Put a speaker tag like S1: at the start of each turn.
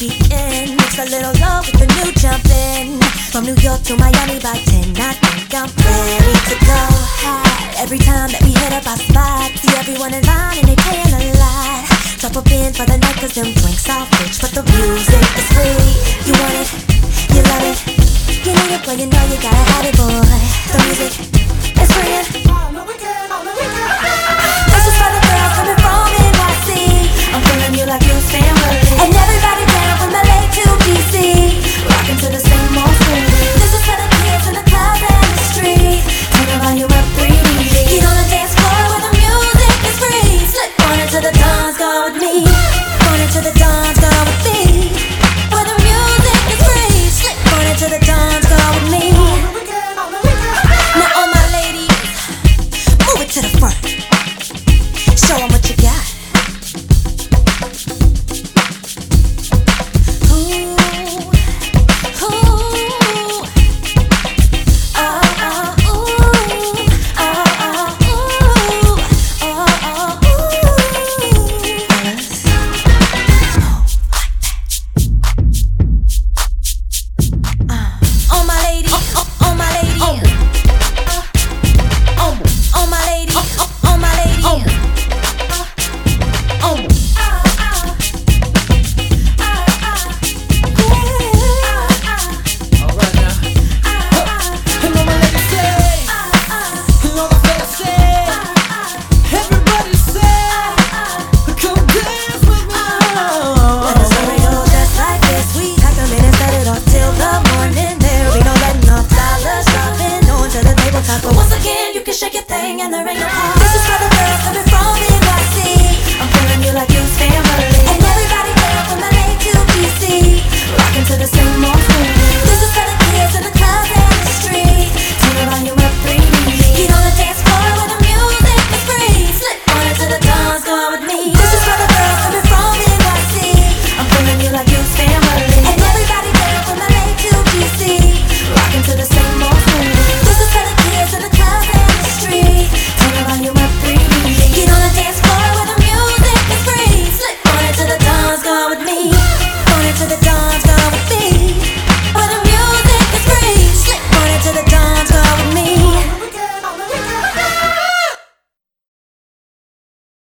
S1: weekend. Mix a little low with the new jumpin'. From New York to Miami by 10, I think I'm ready to go high. Every time that we hit up our spot, see everyone in line and they payin' a lot. Drop up in for the night cause them drinks are rich, but the music is free. You want it, you love it, you need it, well you know you gotta have it, boy. The music is free.